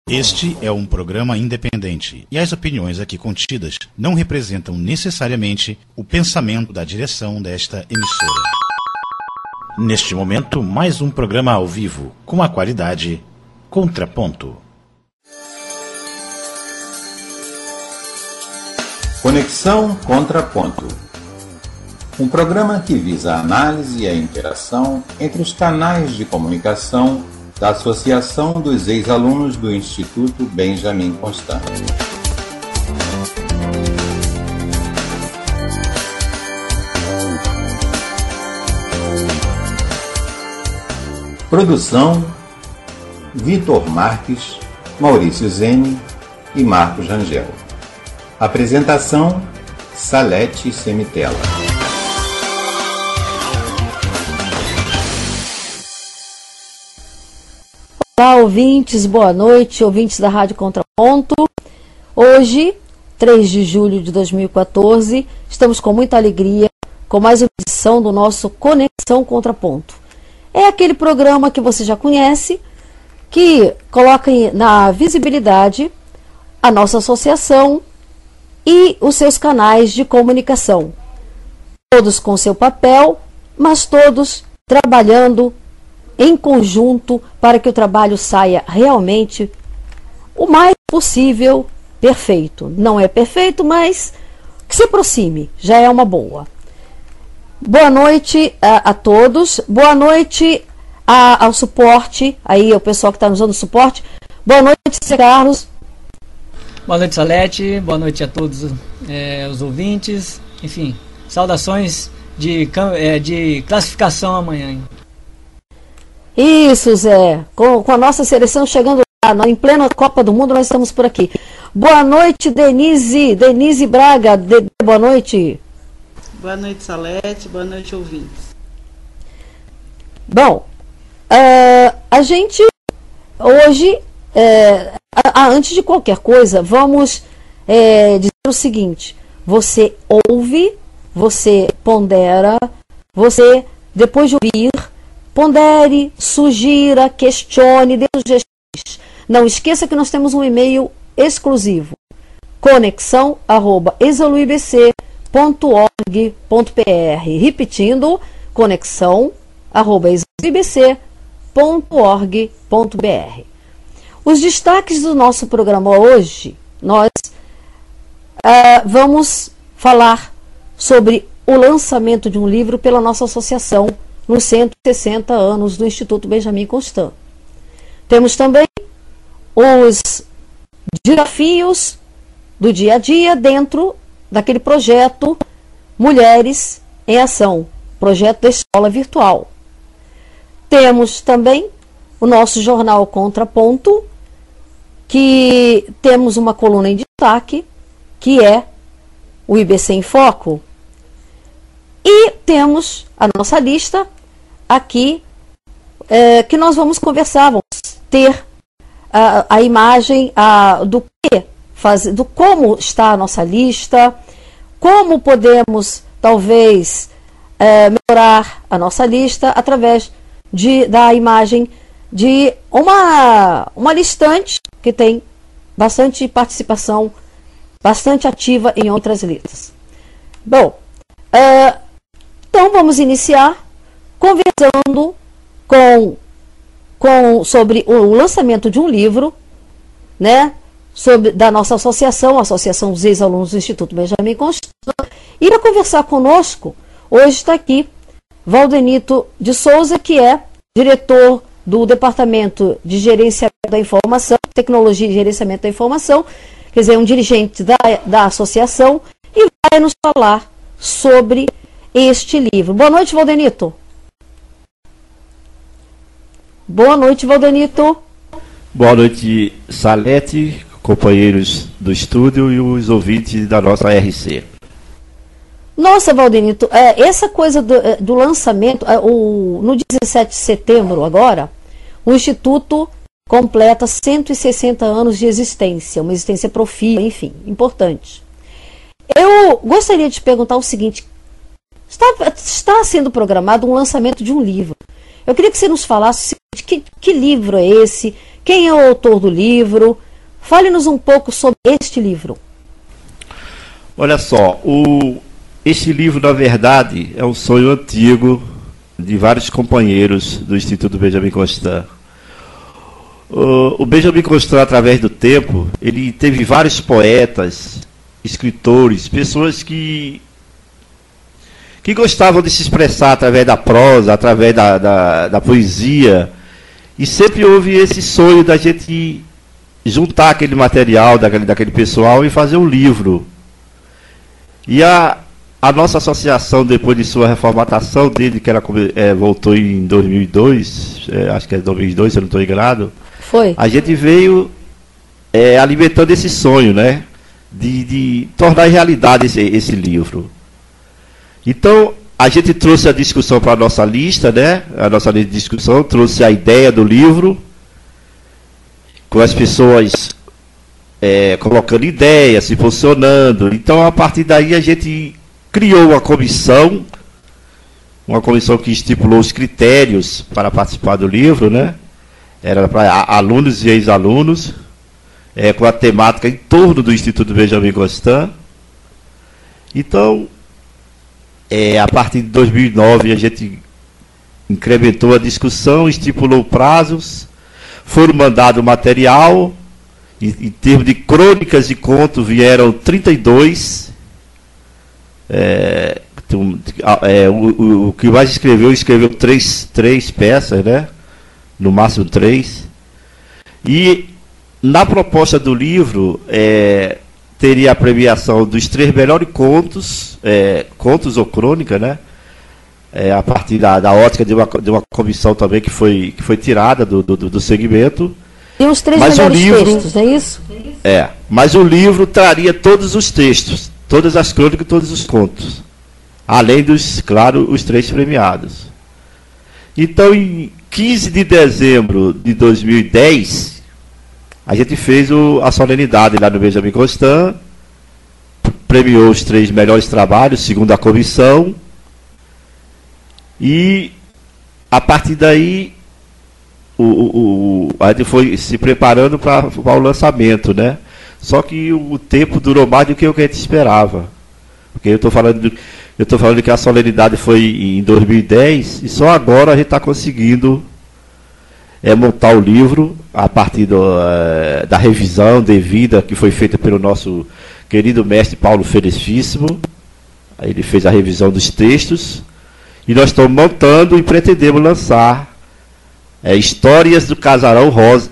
Este é um programa independente e as opiniões aqui contidas não representam necessariamente o pensamento da direção desta emissora. Neste momento, mais um programa ao vivo, com a qualidade Contraponto. Conexão Contraponto. Um programa que visa a análise e a interação entre os canais de comunicação da Associação dos Ex-Alunos do Instituto Benjamin Constant. Produção: Vitor Marques, Maurício Zene e Marcos Rangel. Apresentação: Salete Semitela. Olá, ouvintes, boa noite, ouvintes da Rádio Contraponto. Hoje, 3 de julho de 2014, estamos com muita alegria com mais uma edição do nosso Conexão Contraponto. É aquele programa que você já conhece, que coloca na visibilidade a nossa associação e os seus canais de comunicação. Todos com seu papel, mas todos trabalhando em conjunto para que o trabalho saia realmente o mais possível perfeito. Não é perfeito, mas que se aproxime, já é uma boa. Boa noite a todos, boa noite ao suporte, aí o pessoal que está nos dando suporte. Boa noite, Zé Carlos. Boa noite, Salete, boa noite a todos os ouvintes. Enfim, saudações de classificação amanhã, hein? Isso, Zé. Com a nossa seleção chegando lá, em plena Copa do Mundo, nós estamos por aqui. Boa noite, Denise. Denise Braga. Boa noite. Boa noite, Salete. Boa noite, ouvintes. Bom, a gente hoje, antes de qualquer coisa, vamos dizer o seguinte: você ouve, você pondera, você, depois de ouvir, pondere, sugira, questione, dê sugestões. Não esqueça que nós temos um e-mail exclusivo: conexão@exaluibc.org.br. Repetindo, conexão@exaluibc.org.br. Os destaques do nosso programa hoje, nós vamos falar sobre o lançamento de um livro pela nossa associação nos 160 anos do Instituto Benjamin Constant. Temos também os desafios do dia a dia dentro daquele projeto Mulheres em Ação, projeto da escola virtual. Temos também o nosso jornal Contraponto, que temos uma coluna em destaque, que é o IBC em Foco. E temos a nossa lista aqui, que nós vamos conversar, vamos ter a imagem do como está a nossa lista, como podemos talvez melhorar a nossa lista através da imagem de uma listante que tem bastante participação, bastante ativa em outras listas. Bom, então vamos iniciar conversando sobre o lançamento de um livro, né, da nossa associação, a Associação dos Ex-Alunos do Instituto Benjamin Constant. E para conversar conosco, hoje está aqui Valdenito de Souza, que é diretor do Departamento de Gerenciamento da Informação, Tecnologia e Gerenciamento da Informação, quer dizer, um dirigente da associação, e vai nos falar sobre este livro. Boa noite, Valdenito. Boa noite, Valdenito. Boa noite, Salete, companheiros do estúdio e os ouvintes da nossa RC. Nossa, Valdenito, essa coisa do lançamento, no 17 de setembro agora, o Instituto completa 160 anos de existência, uma existência profícua, enfim, importante. Eu gostaria de te perguntar o seguinte: está sendo programado um lançamento de um livro. Eu queria que você nos falasse que livro é esse, quem é o autor do livro. Fale-nos um pouco sobre este livro. Olha só, este livro, na verdade, é um sonho antigo de vários companheiros do Instituto Benjamin Constant. O Benjamin Constant, através do tempo, ele teve vários poetas, escritores, pessoas que gostavam de se expressar através da prosa, através da poesia, e sempre houve esse sonho da gente juntar aquele material daquele pessoal e fazer um livro. E a nossa associação, depois de sua reformatação dele, que ela voltou em 2002, acho que é 2002, se eu não estou enganado, foi. A gente veio alimentando esse sonho, né, de tornar realidade esse livro. Então, a gente trouxe a discussão para a nossa lista, né? A nossa lista de discussão trouxe a ideia do livro, com as pessoas colocando ideias, se posicionando. Então, a partir daí, a gente criou uma comissão que estipulou os critérios para participar do livro, né? Era para alunos e ex-alunos, com a temática em torno do Instituto Benjamin Constant. Então, a partir de 2009, a gente incrementou a discussão, estipulou prazos, foram mandado material, em termos de crônicas e contos, vieram 32. O que mais escreveu 3 peças, né? No máximo 3. E na proposta do livro, teria a premiação dos 3 melhores contos, contos ou crônica, né? A partir da ótica de uma comissão também que foi tirada do segmento. E os 3 melhores textos, é isso? Mas o livro traria todos os textos, todas as crônicas e todos os contos. Além dos, claro, os 3 premiados. Então, em 15 de dezembro de 2010, a gente fez a solenidade lá no Benjamin Constant, premiou os 3 melhores trabalhos, segundo a comissão, e a partir daí a gente foi se preparando para o lançamento, né? Só que o tempo durou mais do que o que a gente esperava. Porque eu estou falando que a solenidade foi em 2010 e só agora a gente está conseguindo montar o livro a partir da revisão devida que foi feita pelo nosso querido mestre Paulo Felicíssimo. Aí ele fez a revisão dos textos e nós estamos montando e pretendemos lançar Histórias do Casarão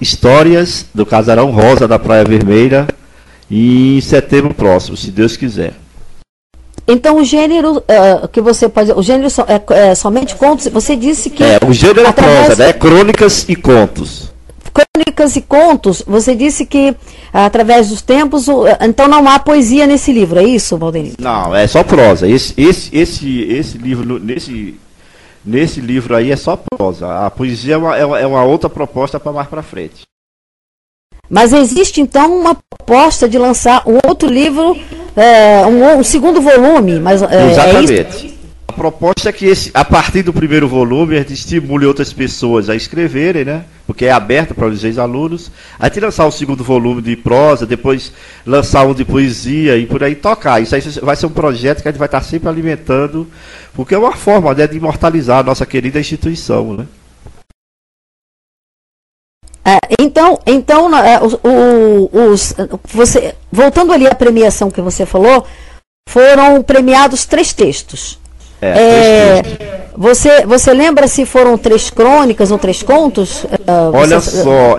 Rosa da Praia Vermelha em setembro próximo, se Deus quiser. Então o gênero que você pode... O gênero é somente contos? Você disse que... o gênero é prosa, né? Crônicas e contos. Crônicas e contos, você disse que através dos tempos... Então não há poesia nesse livro, é isso, Valdenito? Não, é só prosa. Esse livro, nesse livro aí é só prosa. A poesia é uma outra proposta para mais para frente. Mas existe então uma proposta de lançar um outro livro, um segundo volume, mas exatamente. A proposta é que a partir do primeiro volume a gente estimule outras pessoas a escreverem, né? Porque é aberto para os ex-alunos. A gente lançar o segundo volume de prosa, depois lançar um de poesia e por aí tocar. Isso aí vai ser um projeto que a gente vai estar sempre alimentando, porque é uma forma, né, de imortalizar a nossa querida instituição, né? Então, você, voltando ali à premiação que você falou, foram premiados 3 textos. 3 textos. Você lembra se foram 3 crônicas ou 3 contos? Olha só,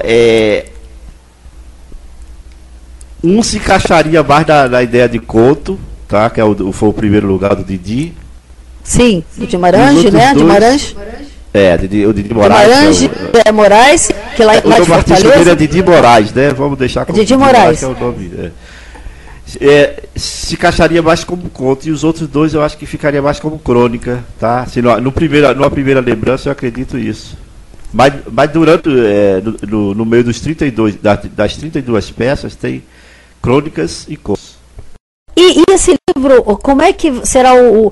um se encaixaria mais na ideia de conto, tá? Que foi o primeiro lugar do Didi. Sim, do Guimarães, né? Guimarães. O Didi Moraes. Moraes, que lá de Fortaleza. Dele é Didi Moraes, né? Vamos deixar como Didi Moraes. Que é o nome. Se encaixaria mais como conto, e os outros 2 eu acho que ficaria mais como crônica, tá? Numa primeira lembrança eu acredito isso. Mas durante, no meio dos 32, das 32 peças, tem crônicas e contos. E E esse livro, como é que será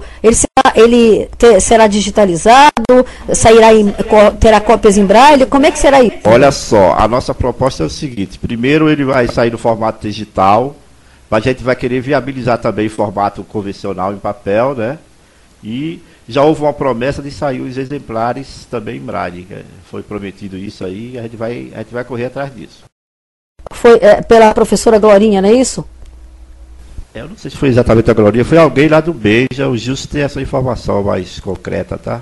será digitalizado? Terá cópias em braille? Como é que será isso? Olha só, a nossa proposta é o seguinte: primeiro ele vai sair no formato digital, mas a gente vai querer viabilizar também em formato convencional em papel, né? E já houve uma promessa de sair os exemplares também em braille. Foi prometido isso aí, a gente vai correr atrás disso. Foi pela professora Glorinha, não é isso? Eu não sei se foi exatamente a Glorinha, foi alguém lá do Beija, o Gilson tem essa informação mais concreta, tá?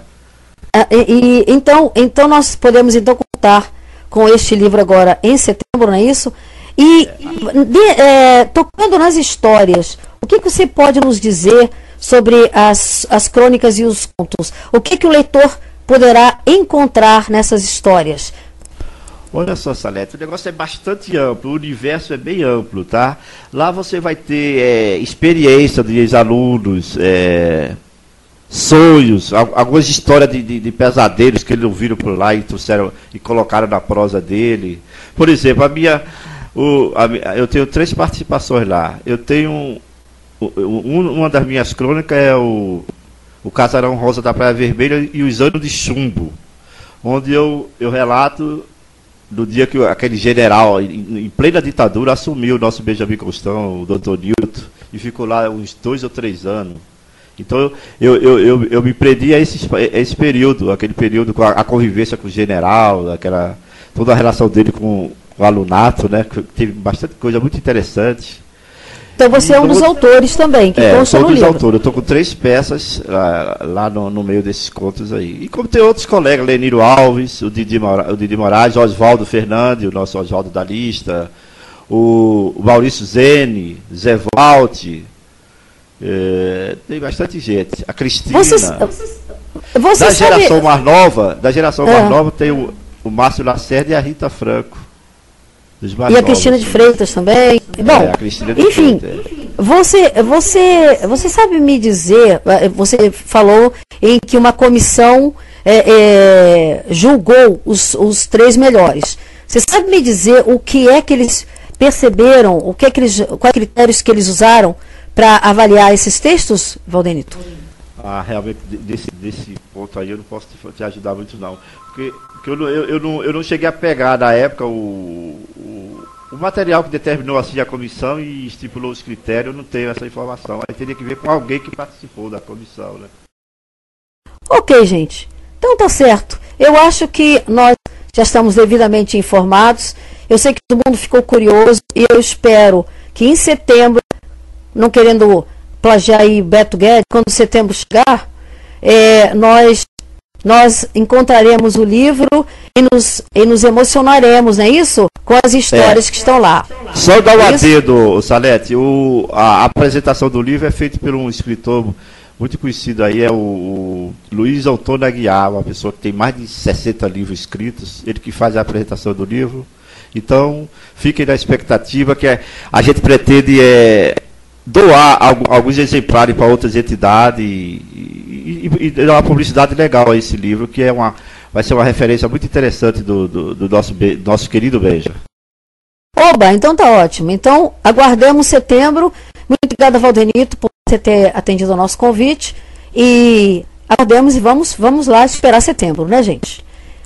Então nós podemos contar com este livro agora em setembro, não é isso? Tocando nas histórias, o que você pode nos dizer sobre as crônicas e os contos? O que o leitor poderá encontrar nessas histórias? Olha só, Salete, o negócio é bastante amplo, o universo é bem amplo, tá? Lá você vai ter experiência de ex-alunos, sonhos, algumas histórias de pesadelos que eles ouviram por lá e trouxeram e colocaram na prosa dele. Por exemplo, eu tenho 3 participações lá. Eu tenho uma das minhas crônicas é o Casarão Rosa da Praia Vermelha e os Anos de Chumbo, onde eu relato do dia que aquele general, em plena ditadura, assumiu o nosso Benjamin Constant, o Dr. Newton, e ficou lá uns 2 ou 3 anos. Então eu me prendi a esse período, aquele período com a convivência com o general, toda a relação dele com o alunato, né? Teve bastante coisa muito interessante. Então você é um dos autores também, que consta no livro. Eu sou um dos autores, eu estou com 3 peças lá no meio desses contos aí. E como tem outros colegas, Leniro Alves, o Didi Moraes, Oswaldo Fernandes, o nosso Oswaldo da Lista, o Maurício Zene, Zé Valte, tem bastante gente. A Cristina. Da geração mais nova tem o Márcio Lacerda e a Rita Franco. E a Cristina de Freitas também. Bom, enfim, você sabe me dizer, você falou em que uma comissão julgou os 3 melhores. Você sabe me dizer o que é que eles perceberam, quais critérios que eles usaram para avaliar esses textos, Valdenito? Realmente, desse ponto aí eu não posso te ajudar muito não. Porque eu não cheguei a pegar na época o material que determinou assim a comissão e estipulou os critérios, eu não tenho essa informação. Aí teria que ver com alguém que participou da comissão, né? Ok, gente. Então tá certo. Eu acho que nós já estamos devidamente informados. Eu sei que todo mundo ficou curioso e eu espero que em setembro, não querendo plagiar aí Beto Guedes, quando setembro chegar, nós encontraremos o livro e nos emocionaremos, não é isso? Com as histórias que estão lá. Só dar um adendo, Salete, a apresentação do livro é feita por um escritor muito conhecido aí, é o Luiz Antônio Aguiar, uma pessoa que tem mais de 60 livros escritos, ele que faz a apresentação do livro. Então, fiquem na expectativa que a gente pretende doar alguns exemplares para outras entidades e dar uma publicidade legal a esse livro, que vai ser uma referência muito interessante do nosso querido Benja. Oba, então tá ótimo. Então, aguardemos setembro. Muito obrigada, Valdenito, por você ter atendido ao nosso convite. E aguardemos e vamos lá esperar setembro, né, gente?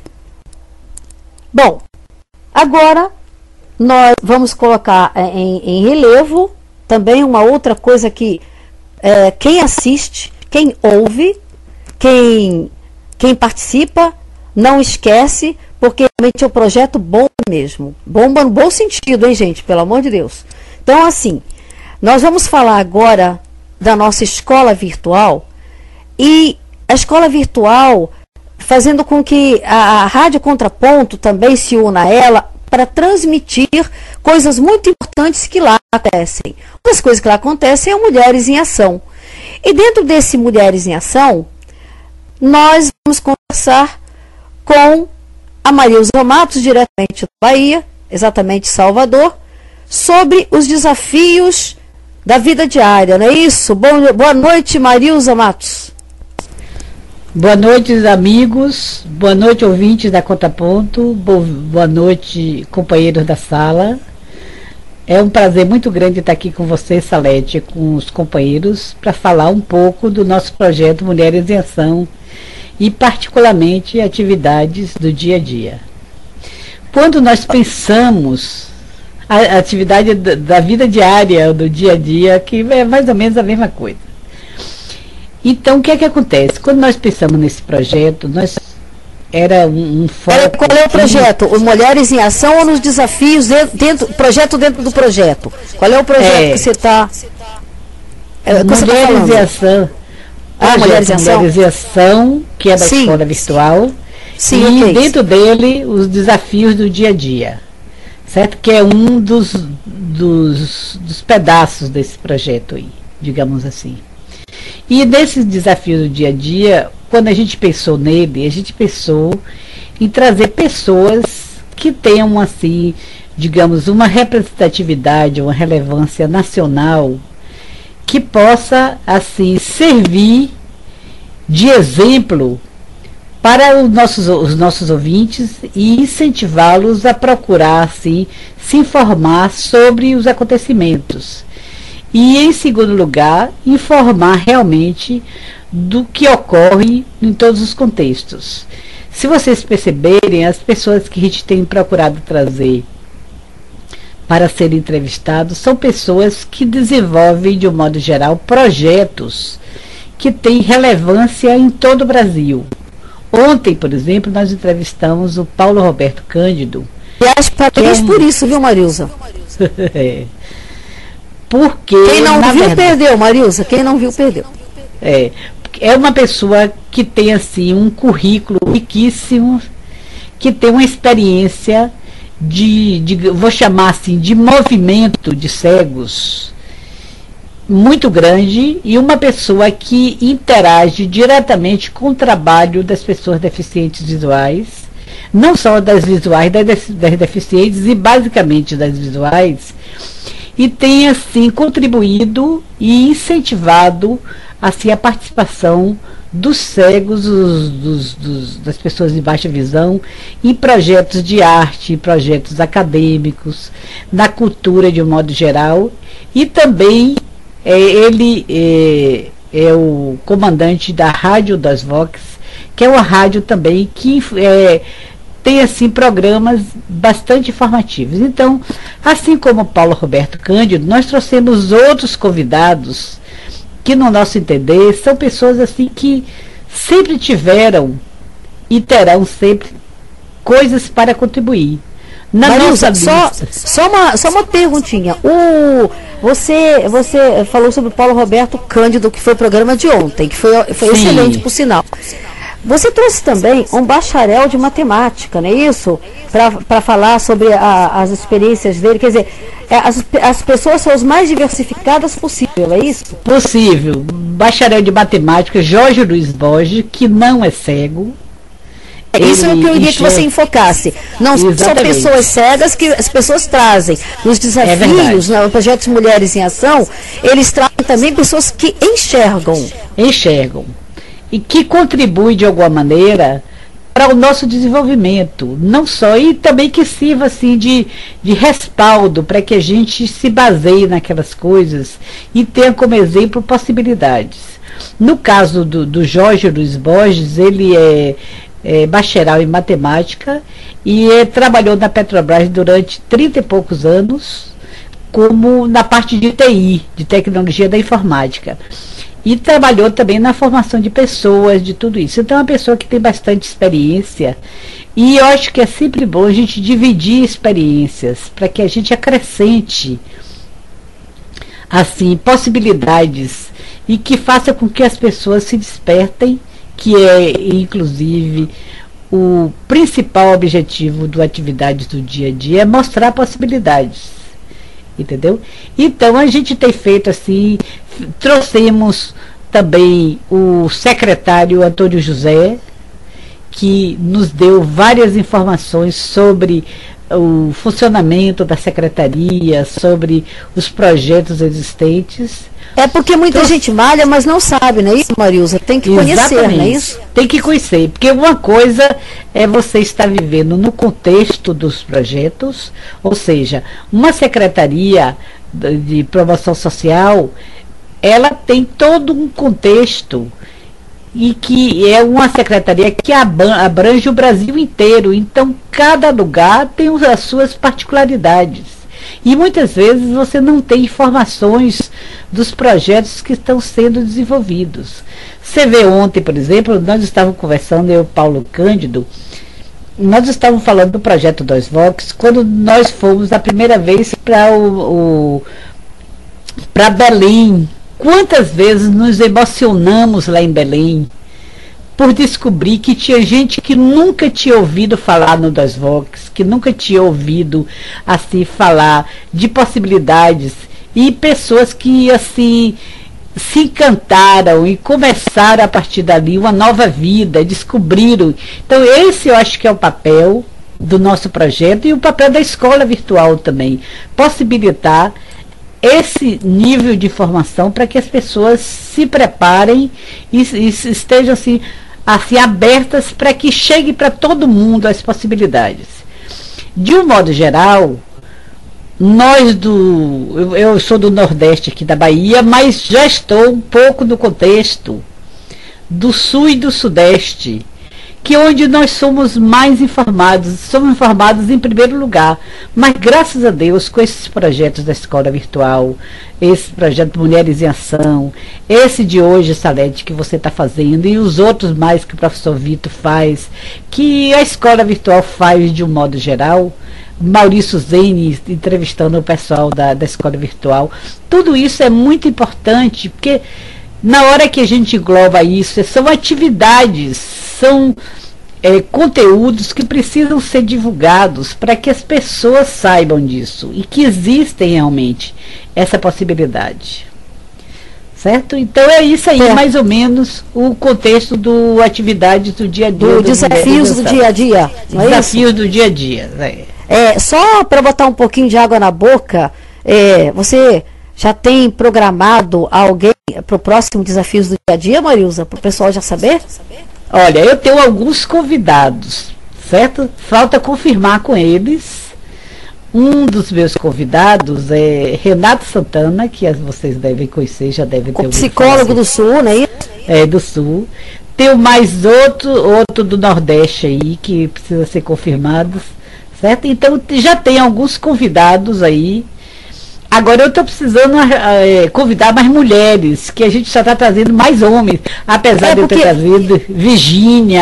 Bom, agora nós vamos colocar em relevo também uma outra coisa que quem assiste, quem ouve, quem participa, não esquece, porque realmente é um projeto bom mesmo. Bomba no bom sentido, hein, gente? Pelo amor de Deus. Então, assim, nós vamos falar agora da nossa escola virtual e a escola virtual fazendo com que a Rádio Contraponto também se una a ela para transmitir coisas muito importantes que lá acontecem. Uma das coisas que lá acontecem é o Mulheres em Ação. E dentro desse Mulheres em Ação, nós vamos conversar com a Marilza Matos, diretamente da Bahia, exatamente Salvador, sobre os desafios da vida diária, não é isso? Boa noite, Marilza Matos. Boa noite, amigos. Boa noite, ouvintes da Contraponto. Boa noite, companheiros da sala. É um prazer muito grande estar aqui com você, Salete, com os companheiros, para falar um pouco do nosso projeto Mulheres em Ação e, particularmente, atividades do dia a dia. Quando nós pensamos a atividade da vida diária, do dia a dia, que é mais ou menos a mesma coisa. Então, o que é que acontece? Quando nós pensamos nesse projeto, era um foco... Qual é o projeto? O Mulheres em Ação ou nos desafios, projeto dentro do projeto? Qual é o projeto que você está... Mulheres em Ação. Mulheres em Ação? Mulheres em Ação, que é da escola virtual. Sim, e dentro dele, os desafios do dia a dia. Certo? Que é um dos pedaços desse projeto aí, digamos assim. E nesses desafios do dia a dia, quando a gente pensou nele, a gente pensou em trazer pessoas que tenham, assim, digamos, uma representatividade, uma relevância nacional, que possa, assim, servir de exemplo para os nossos ouvintes e incentivá-los a procurar, assim, se informar sobre os acontecimentos. E, em segundo lugar, informar realmente do que ocorre em todos os contextos. Se vocês perceberem, as pessoas que a gente tem procurado trazer para serem entrevistados são pessoas que desenvolvem, de um modo geral, projetos que têm relevância em todo o Brasil. Ontem, por exemplo, nós entrevistamos o Paulo Roberto Cândido. Aliás, parabéns por isso, viu, Marilza? Porque, quem não viu, perdeu, Marilza. Quem não viu, perdeu. É uma pessoa que tem, assim, um currículo riquíssimo, que tem uma experiência vou chamar assim, de movimento de cegos muito grande, e uma pessoa que interage diretamente com o trabalho das pessoas deficientes visuais, não só das visuais, das deficientes, e basicamente das visuais, e tem, assim, contribuído e incentivado, assim, a participação dos cegos, das pessoas de baixa visão, em projetos de arte, em projetos acadêmicos, na cultura de um modo geral, e também ele é o comandante da Rádio das Vox, que é uma rádio também que tem, assim, programas bastante informativos. Então, assim como o Paulo Roberto Cândido, nós trouxemos outros convidados que, no nosso entender, são pessoas, assim, que sempre tiveram e terão sempre coisas para contribuir. Marilza, só uma perguntinha. Você falou sobre o Paulo Roberto Cândido, que foi o programa de ontem, que foi excelente, por sinal. Você trouxe também um bacharel de matemática, não é isso? Para falar sobre as experiências dele. Quer dizer, as pessoas são as mais diversificadas possível, é isso? Possível. Bacharel de matemática, Jorge Luiz Borges, que não é cego. Isso é o que eu queria que você enfocasse. Não são pessoas cegas que as pessoas trazem. Nos desafios, nos projetos Mulheres em Ação, eles trazem também pessoas que enxergam. E que contribui de alguma maneira para o nosso desenvolvimento, não só, e também que sirva, assim, de respaldo para que a gente se baseie naquelas coisas e tenha como exemplo possibilidades. No caso do Jorge Luiz Borges, ele é bacharel em matemática e trabalhou na Petrobras durante 30 e poucos anos, como na parte de TI, de tecnologia da informática. E trabalhou também na formação de pessoas, de tudo isso. Então é uma pessoa que tem bastante experiência. E eu acho que é sempre bom a gente dividir experiências, para que a gente acrescente, assim, possibilidades, e que faça com que as pessoas se despertem, que é, inclusive, o principal objetivo do Atividades do Dia a Dia, é mostrar possibilidades. Entendeu? Então a gente tem feito assim, trouxemos também o secretário Antônio José, que nos deu várias informações sobre o funcionamento da secretaria, sobre os projetos existentes. É porque muita gente malha, mas não sabe, não é isso, Marilza? Tem que conhecer, não é isso? Tem que conhecer, porque uma coisa é você estar vivendo no contexto dos projetos, ou seja, uma secretaria de promoção social, ela tem todo um contexto, e que é uma secretaria que abrange o Brasil inteiro. Então, cada lugar tem as suas particularidades. E muitas vezes você não tem informações dos projetos que estão sendo desenvolvidos. Você vê ontem, por exemplo, nós estávamos conversando, eu e o Paulo Cândido, nós estávamos falando do projeto 2Vox, quando nós fomos a primeira vez para Belém. Quantas vezes nos emocionamos lá em Belém por descobrir que tinha gente que nunca tinha ouvido falar no 2Vox, que nunca tinha ouvido assim falar de possibilidades, e pessoas que assim se encantaram e começaram a partir dali uma nova vida, descobriram. Então esse eu acho que é o papel do nosso projeto e o papel da escola virtual também, possibilitar esse nível de informação para que as pessoas se preparem e estejam assim abertas para que chegue para todo mundo as possibilidades. De um modo geral, eu sou do Nordeste aqui da Bahia, mas já estou um pouco no contexto do Sul e do Sudeste, que é onde nós somos mais informados, somos informados em primeiro lugar, mas graças a Deus com esses projetos da escola virtual, esse projeto Mulheres em Ação, esse de hoje, Salete, que você está fazendo, e os outros mais que o professor Vitor faz, que a escola virtual faz de um modo geral, Maurício Zene entrevistando o pessoal da escola virtual, tudo isso é muito importante, porque na hora que a gente engloba isso, são atividades, são conteúdos que precisam ser divulgados para que as pessoas saibam disso e que existem realmente essa possibilidade. Certo? Então é isso aí, mais ou menos, o contexto do atividades do dia a dia. Do desafios do dia a dia. Desafios do dia a dia. Só para botar um pouquinho de água na boca, você já tem programado alguém para o próximo Desafios do Dia a Dia, Marilza, para o pessoal já saber? Olha, eu tenho alguns convidados, certo? Falta confirmar com eles. Um dos meus convidados é Renato Santana, que vocês devem conhecer, já devem ter ouvido falar. Psicólogo do Sul, né? Do Sul. Tenho mais outro do Nordeste aí, que precisa ser confirmado, certo? Então, já tem alguns convidados aí. Agora eu estou precisando convidar mais mulheres, que a gente só está trazendo mais homens, apesar de eu ter trazido Virgínia,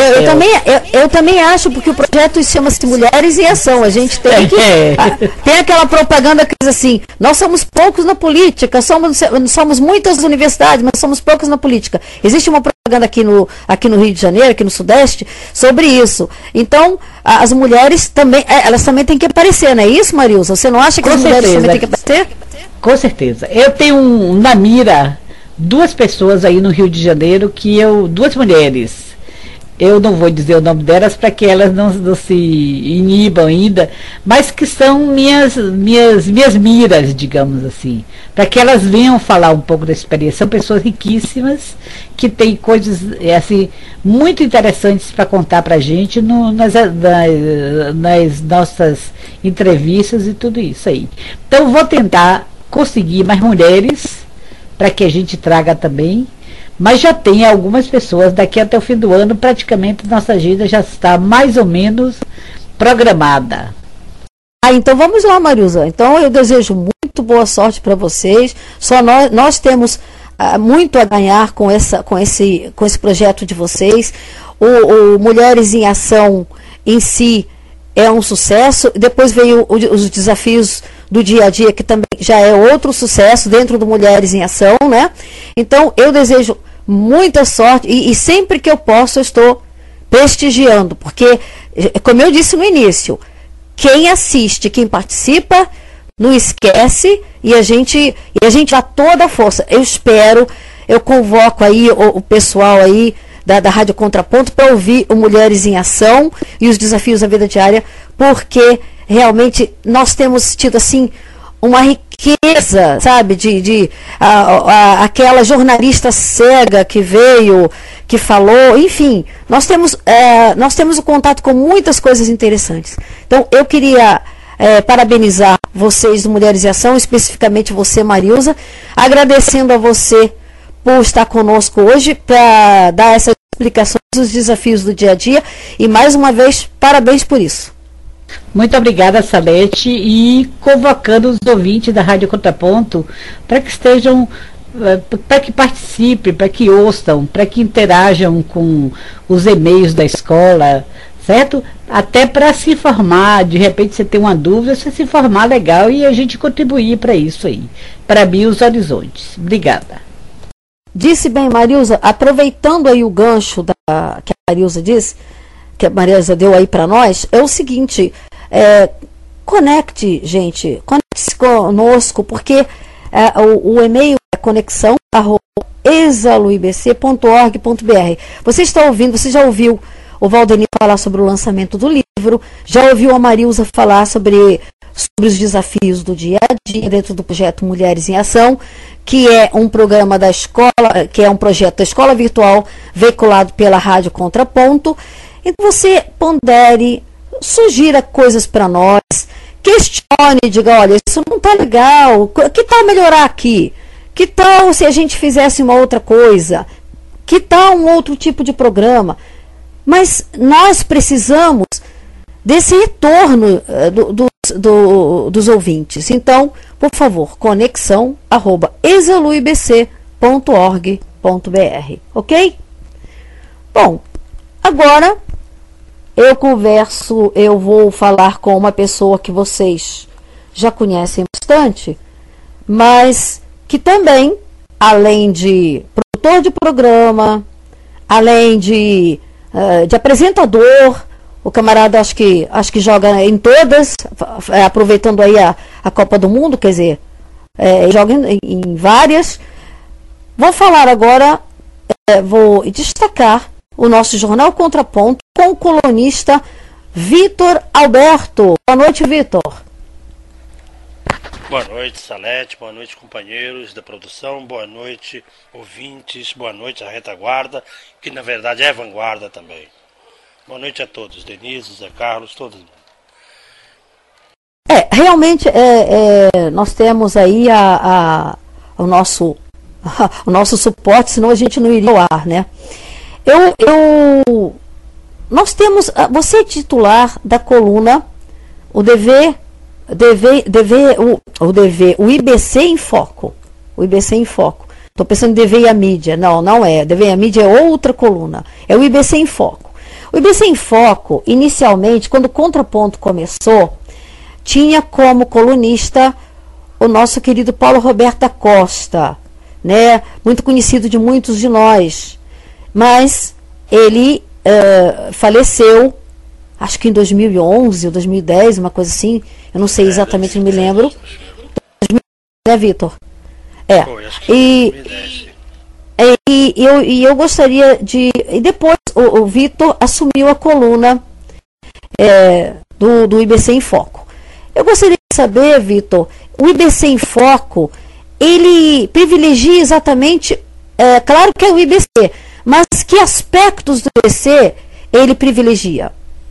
eu também acho, porque o projeto chama-se Mulheres em Ação. A gente tem que... Tem aquela propaganda que diz assim, nós somos poucos na política, somos muitas universidades, mas somos poucos na política. Existe uma propaganda aqui no Rio de Janeiro, aqui no Sudeste, sobre isso. Então, as mulheres também, elas também têm que aparecer, não é isso, Marilza? Você não acha que as mulheres também têm que aparecer? Com certeza. Eu tenho na mira 2 pessoas aí no Rio de Janeiro, 2 mulheres. Eu não vou dizer o nome delas para que elas não se inibam ainda, mas que são minhas miras, digamos assim, para que elas venham falar um pouco da experiência. São pessoas riquíssimas, que têm coisas assim, muito interessantes para contar para a gente nas nossas entrevistas e tudo isso aí. Então, vou tentar conseguir mais mulheres para que a gente traga também. Mas já tem algumas pessoas, daqui até o fim do ano, praticamente nossa agenda já está mais ou menos programada. Então vamos lá, Marilza. Então eu desejo muito boa sorte para vocês. Só nós temos muito a ganhar com esse projeto de vocês. O Mulheres em Ação em si é um sucesso. Depois veio os desafios do dia a dia, que também já é outro sucesso dentro do Mulheres em Ação, né? Então, eu desejo muita sorte e sempre que eu posso, eu estou prestigiando, porque, como eu disse no início, quem assiste, quem participa, não esquece e a gente dá toda a força. Eu convoco aí o pessoal aí da Rádio Contraponto para ouvir o Mulheres em Ação e os desafios da vida diária, porque realmente nós temos tido assim uma riqueza, sabe, aquela jornalista cega que veio, que falou, enfim, nós temos o contato com muitas coisas interessantes. Então, eu queria parabenizar vocês do Mulheres em Ação, especificamente você, Marilza, agradecendo a você por estar conosco hoje para dar essas explicações dos desafios do dia a dia e, mais uma vez, parabéns por isso. Muito obrigada, Salete, e convocando os ouvintes da Rádio Contraponto para que estejam, para que participem, para que ouçam, para que interajam com os e-mails da escola, certo? Até para se informar, de repente você tem uma dúvida, você se informar legal e a gente contribuir para isso aí, para abrir os horizontes. Obrigada. Disse bem, Marilza, aproveitando aí o gancho que a Marilza disse, que a Marilza deu aí para nós, é o seguinte, conecte-se conosco, porque o e-mail é conexão@exaluibc.org.br. Você já ouviu o Valdenir falar sobre o lançamento do livro, já ouviu a Marilza falar sobre os desafios do dia a dia dentro do projeto Mulheres em Ação, que é um programa da escola, que é um projeto da escola virtual veiculado pela Rádio Contraponto. Então você pondere, sugira coisas para nós, questione, diga, olha, isso não está legal, que tal melhorar aqui? Que tal se a gente fizesse uma outra coisa? Que tal um outro tipo de programa? Mas nós precisamos desse retorno dos ouvintes. Então, por favor, conexão@exaluibc.org.br, ok? Bom, agora eu vou falar com uma pessoa que vocês já conhecem bastante, mas que também, além de produtor de programa, além de apresentador, o camarada acho que joga em todas, aproveitando aí a Copa do Mundo, quer dizer, joga em várias. Vou falar agora, vou destacar o nosso Jornal Contraponto com o colunista Vitor Alberto. Boa noite, Vitor. Boa noite, Salete, boa noite, companheiros da produção, boa noite, ouvintes, boa noite à retaguarda, que na verdade é vanguarda também. Boa noite a todos, Denise, Zé Carlos, todos. Realmente, nós temos aí o nosso suporte, senão a gente não iria ao ar, né? Nós temos, você é titular da coluna, o IBC em Foco. O IBC em Foco. Estou pensando em DV e a mídia. Não é. DV e a mídia é outra coluna. É o IBC em Foco. O IBC em Foco, inicialmente, quando o Contraponto começou, tinha como colunista o nosso querido Paulo Roberto da Costa, né? Muito conhecido de muitos de nós. Mas ele faleceu, acho que em 2011 ou 2010, uma coisa assim. Eu não sei exatamente, não me lembro. 2010, né, Vitor? Foi, acho que foi 2010. E eu gostaria de... E depois o Vitor assumiu a coluna do IBC em Foco. Eu gostaria de saber, Vitor, o IBC em Foco, ele privilegia exatamente... claro que é o IBC, mas que aspectos do IBC ele privilegia?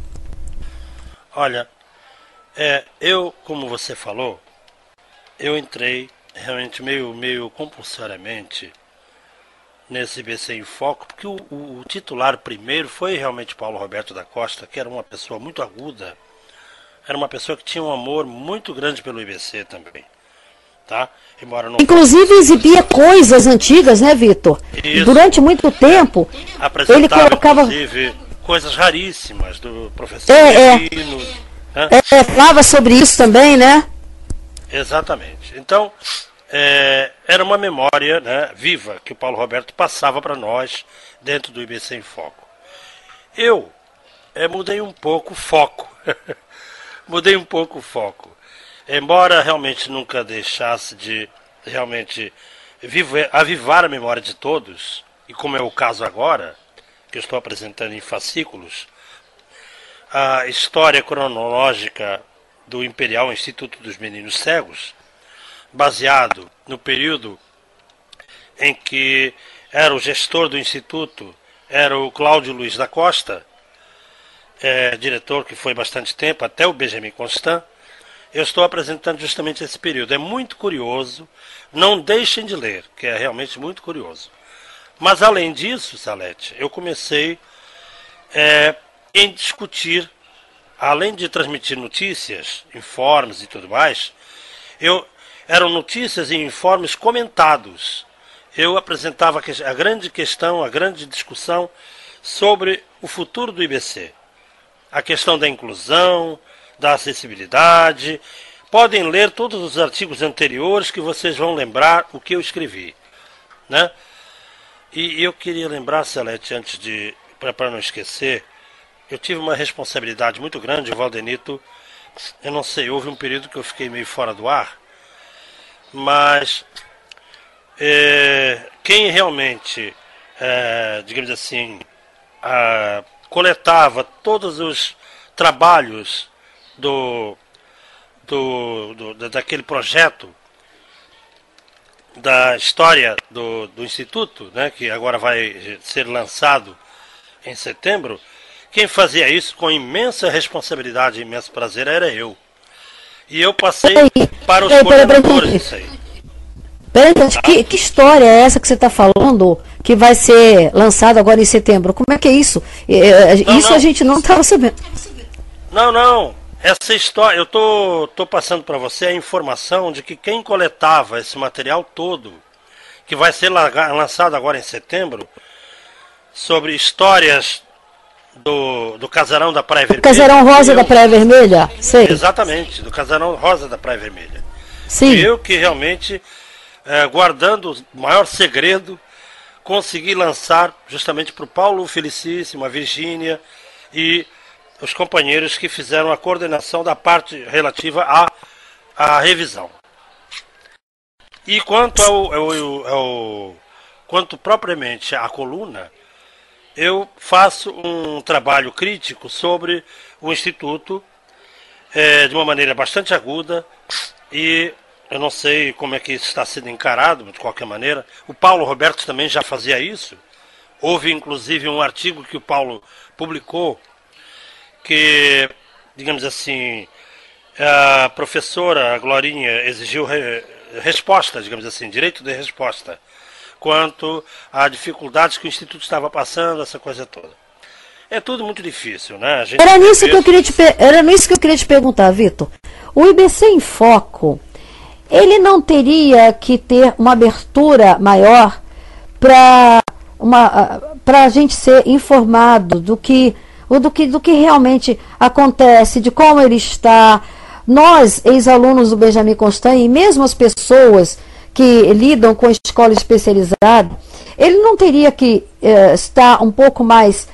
Olha, eu, como você falou, eu entrei realmente meio compulsoriamente nesse IBC em Foco, porque o titular primeiro foi realmente Paulo Roberto da Costa, que era uma pessoa muito aguda, era uma pessoa que tinha um amor muito grande pelo IBC também, tá? Embora não inclusive exibia coisas antigas, né, Vitor? Durante muito tempo, ele colocava inclusive coisas raríssimas do professor Divino, falava sobre isso também, né? Exatamente. Então, era uma memória, né, viva que o Paulo Roberto passava para nós dentro do IBC em Foco. Eu mudei um pouco o foco. Mudei um pouco o foco. Embora realmente nunca deixasse de realmente avivar a memória de todos, e como é o caso agora, que eu estou apresentando em fascículos, a história cronológica do Imperial Instituto dos Meninos Cegos, baseado no período em que era o gestor do Instituto, era o Cláudio Luiz da Costa, diretor que foi bastante tempo, até o Benjamin Constant. Eu estou apresentando justamente esse período. É muito curioso, não deixem de ler, que é realmente muito curioso. Mas além disso, Salete, eu comecei em discutir, além de transmitir notícias, informes e tudo mais, eram notícias e informes comentados. Eu apresentava a grande questão, a grande discussão sobre o futuro do IBC. A questão da inclusão, da acessibilidade. Podem ler todos os artigos anteriores que vocês vão lembrar o que eu escrevi, né? E eu queria lembrar, Salete, antes de, para não esquecer, eu tive uma responsabilidade muito grande, o Valdenito, eu não sei, houve um período que eu fiquei meio fora do ar, mas quem realmente, digamos assim, coletava todos os trabalhos daquele projeto da história do Instituto, né, que agora vai ser lançado em setembro, quem fazia isso com imensa responsabilidade e imenso prazer era eu. E eu passei para os coordenadores disso aí. Peraí, que história é essa que você está falando que vai ser lançado agora em setembro? Como é que é isso? A gente não estava sabendo. Não. Essa história, eu tô passando para você a informação de que quem coletava esse material todo, que vai ser lançado agora em setembro, sobre histórias do Casarão da Praia Vermelha. Casarão Rosa da Praia Vermelha? Sei. Exatamente, do Casarão Rosa da Praia Vermelha. Sim. E eu que realmente, guardando o maior segredo, consegui lançar justamente para o Paulo Felicíssimo, a Virgínia e os companheiros que fizeram a coordenação da parte relativa à revisão. E quanto quanto propriamente à coluna, eu faço um trabalho crítico sobre o Instituto de uma maneira bastante aguda, e eu não sei como é que isso está sendo encarado, mas de qualquer maneira. O Paulo Roberto também já fazia isso. Houve inclusive um artigo que o Paulo publicou, que, digamos assim, a professora Glorinha exigiu resposta, digamos assim, direito de resposta, quanto a dificuldades que o Instituto estava passando, essa coisa toda. É tudo muito difícil, né? Era nisso que eu queria te perguntar, Vitor. O IBC em Foco, ele não teria que ter uma abertura maior para a gente ser informado do que realmente acontece, de como ele está. Nós, ex-alunos do Benjamin Constant, e mesmo as pessoas que lidam com escola especializada, ele não teria que estar um pouco mais,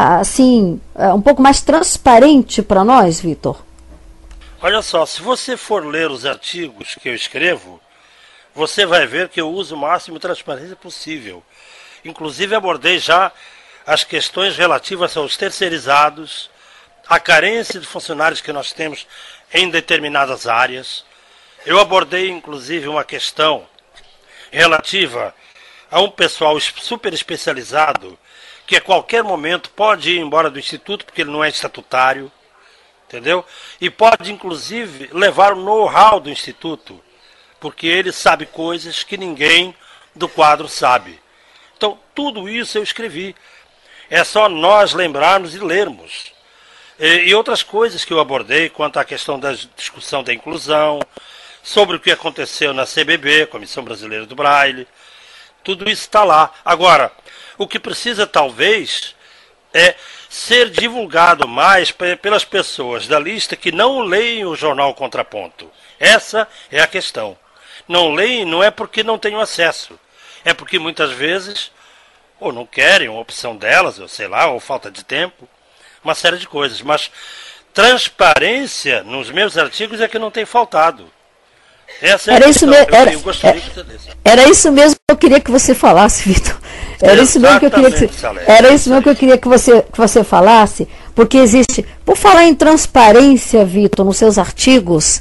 um pouco mais transparente para nós, Vitor? Olha só, se você for ler os artigos que eu escrevo, você vai ver que eu uso o máximo de transparência possível. Inclusive abordei já as questões relativas aos terceirizados, a carência de funcionários que nós temos em determinadas áreas. Eu abordei, inclusive, uma questão relativa a um pessoal super especializado que a qualquer momento pode ir embora do Instituto porque ele não é estatutário, entendeu? E pode, inclusive, levar o know-how do Instituto, porque ele sabe coisas que ninguém do quadro sabe. Então, tudo isso eu escrevi. É só nós lembrarmos e lermos. E outras coisas que eu abordei quanto à questão da discussão da inclusão, sobre o que aconteceu na CBB, Comissão Brasileira do Braille, tudo isso está lá. Agora, o que precisa talvez é ser divulgado mais pelas pessoas da lista que não leem o jornal Contraponto. Essa é a questão. Não leem não é porque não têm acesso, é porque muitas vezes ou não querem, uma opção delas, ou sei lá, ou falta de tempo, uma série de coisas. Mas transparência nos meus artigos é que não tem faltado. Essa é era isso mesmo que eu queria que você falasse, Vitor. Era isso mesmo que eu queria que você falasse, porque existe, por falar em transparência, Vitor, nos seus artigos,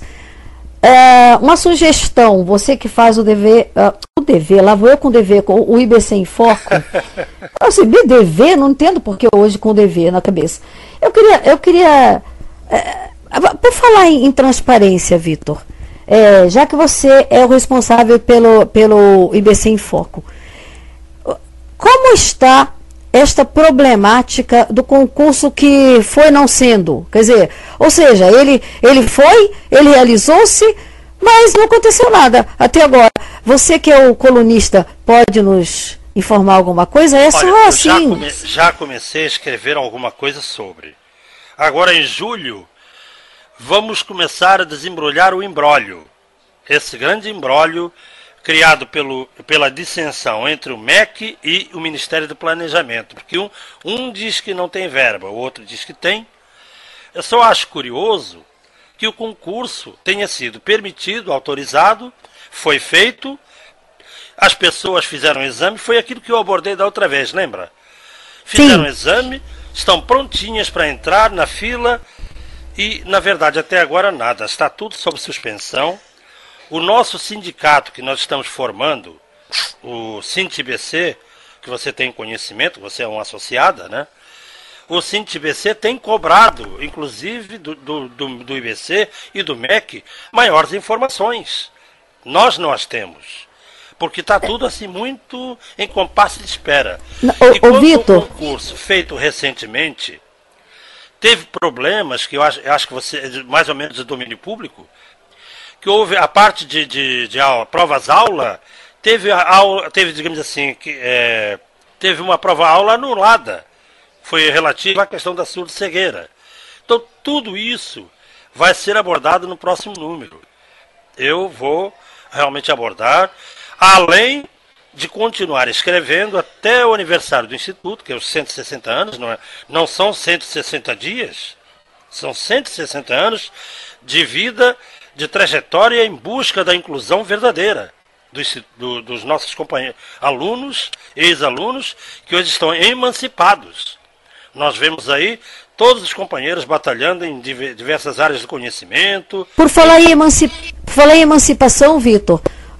uma sugestão, você que faz o dever, lá vou eu com o dever, com o IBC em Foco. Assim, BDV, não entendo porque hoje com o dever na cabeça. Eu queria por falar em transparência, Vitor, já que você é o responsável pelo IBC em Foco, como está esta problemática do concurso que foi não sendo? Quer dizer, ou seja, ele realizou-se, mas não aconteceu nada até agora. Você que é o colunista, pode nos informar alguma coisa? Olha, assim. Já comecei a escrever alguma coisa sobre. Agora, em julho, vamos começar a desembrulhar o imbróglio. Esse grande imbróglio criado pela dissensão entre o MEC e o Ministério do Planejamento. Porque um diz que não tem verba, o outro diz que tem. Eu só acho curioso que o concurso tenha sido permitido, autorizado, foi feito, as pessoas fizeram o exame, foi aquilo que eu abordei da outra vez, lembra? Fizeram o exame, estão prontinhas para entrar na fila e, na verdade, até agora nada. Está tudo sob suspensão. O nosso sindicato que nós estamos formando, o SINT-IBC, que você tem conhecimento, você é uma associada, né? O SINT-IBC tem cobrado, inclusive do IBC e do MEC, maiores informações. Nós temos. Porque está tudo assim muito em compasso de espera. E quando o concurso feito recentemente teve problemas, que eu acho que você mais ou menos de domínio público, que houve a parte de aula, provas-aula, teve, digamos assim, teve uma prova-aula anulada. Foi relativa à questão da surdo-cegueira. Então, tudo isso vai ser abordado no próximo número. Eu vou realmente abordar, além de continuar escrevendo até o aniversário do Instituto, que é os 160 anos, não são 160 dias, são 160 anos de vida, de trajetória em busca da inclusão verdadeira dos nossos companheiros, alunos, ex-alunos, que hoje estão emancipados. Nós vemos aí todos os companheiros batalhando em diversas áreas do conhecimento. Por falar em emancipação, Vitor,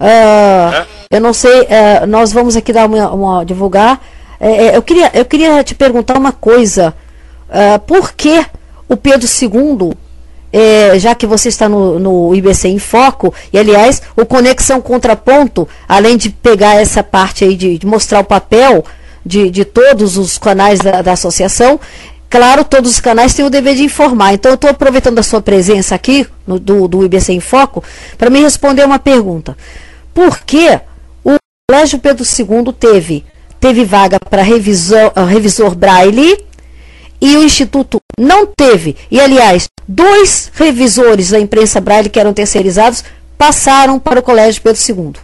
eu não sei, nós vamos aqui dar divulgar. Eu queria te perguntar uma coisa. Por que o Pedro II, já que você está no IBC em Foco, e aliás, o Conexão Contraponto, além de pegar essa parte aí de mostrar o papel de todos os canais da associação, claro, todos os canais têm o dever de informar. Então, eu estou aproveitando a sua presença aqui, do IBC em Foco, para me responder uma pergunta. Por que o Colégio Pedro II teve vaga para revisor Braille e o Instituto não teve? E, aliás, 2 revisores da imprensa Braille que eram terceirizados passaram para o Colégio Pedro II.